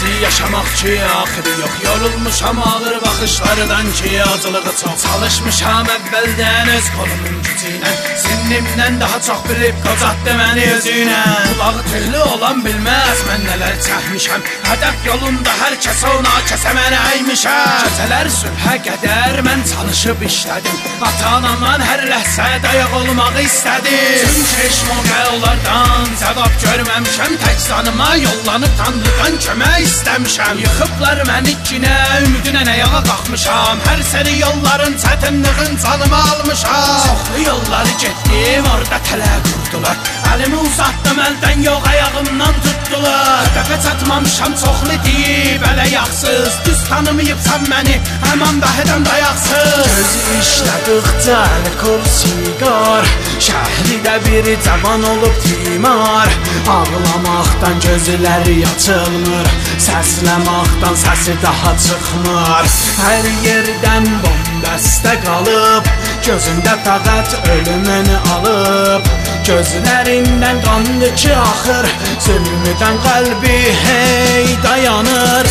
bizi yaşamaq ki, axırı yox. Yorulmuşam ağır baxışlardan ki, acılığı çox. Çalışmışam əvvəldən öz kolumun gücü ilə, sinnimdən daha çox bilib qocatdı məni özünə. Qulağı tüylü olan bilməz mən nələr çəkmişəm, hədəf yolunda hər kəs ona kəsə mənə əymişəm. Gecələr sübhə qədər mən çalışıb işlədim, ata-anamdan hər ləhsə dayaq olmağı istədim. Çünki heç moqə onlardan cavab görməmişəm, tək canıma yollanıb Tanrıdan kömək istəmişəm. Yıxıblar məni kinə, ümidinə nəyağa qalxmışam, hər səni yolların çətinliğin canımı almışam. Çoxlu yolları getdim, orada tələ qurdular, əlimi uzatdım əldən yox ayağımdan tutdular. Dəfə çatmamışam çoxlu deyib ələyaqsız, düz tanımayıbsan məni həman dahədən dayaqsız. Göz işlədıqca əlkol siqar, şəhridə bir cavan olub timar. Ağlamaqdan gözləri açılmır, səsləmaqdan səsi daha çıxmır. Hər yerdən bombəstə qalıb, gözündə fəqət ölümünü alıb. Gözlərindən qandı ki axır, zülmüdən qəlbi hey dayanır.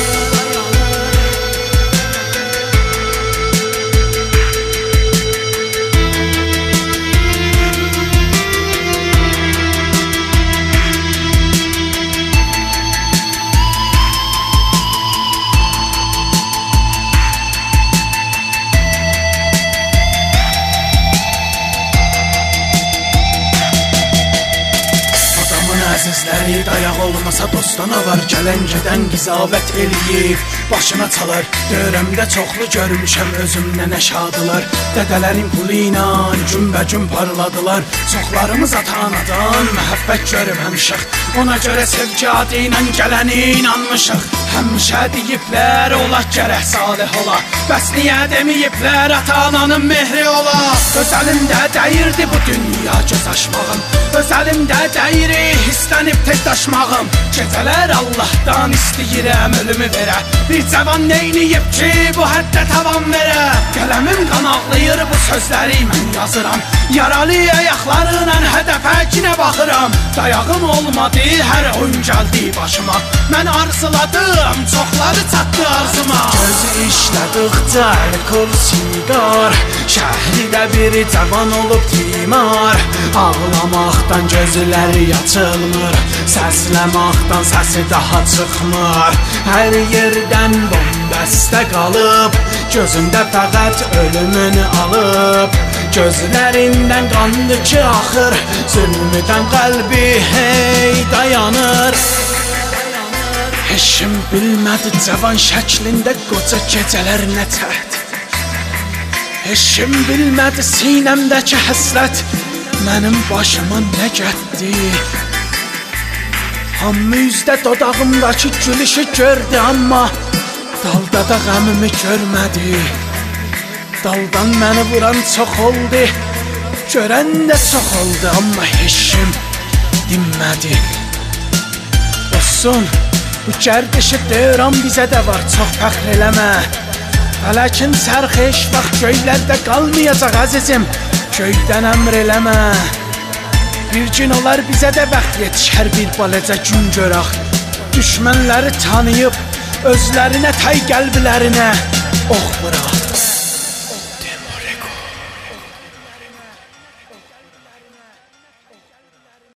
Əzizləri dayaq olmasa dostana var, gələn gedən qizavət eləyib başına çalar. Dörəmdə çoxlu görmüşəm özümdən əşadılar, dədələrin pulu ilə günbə-gün parladılar. Çoxlarımız ata-anadan məhəbbət görməmişik, ona görə sevgi adı ilə gələni inanmışıq. Həmişə deyiblər ola gərək salih ola, bəs niyə deməyiblər ata-ananın mehri ola. Öz əlimdə dəyirdi bu dünya göz açmağım, öz əlimdə dəyiri hissənib tək daşmağım. Gecələr Allahdan istəyirəm ölümü verə, bir cavan neyniyib ki bu həddə tavan verə. Qələmim qan ağlayır bu sözləri mən yazıram, yaralı ayaqlarla hədəfə kinə baxıram. Dayağım olmadı hər oyun gəldi başıma, mən arzuladım çoxları çatdı arzuma. Göz işlədıqca əlkol siqar, şəhridə bir cavan olub timar. Ağlamaqdan gözləri açılmır, səsləmaqdan səsi daha çıxmır. Hər yerdən bombəstə qalıb, gözündə fəqət ölümünü alıb. Gözlərindən qandı ki axır, zülmüdən qəlbi hey dayanır. Heşim bilmədi cavan şəklində qoca gecələr nə çət, heşim bilmədi sinəmdəki həsrət mənim başıma nə gətdi. Hamı üzdə dodağımdakı gülüşü gördü, amma dalda da qəmimi görmədi. Daldan məni vuran çox oldu, görən də çox oldu, amma heşim dinmədi. Olsun, bu gərdişi dövran bizə də var, çox fəxr eləmə. Fələkin sərxi heç vaxt göylərdə qalmayacaq əzizim, göydən əmr eləmə. Bir gün olar bizə də bəxt yetişər, bir baləcə gün görək. Düşmənləri tanıyıb, özlərinə təy qəlblərinə ox vuraq.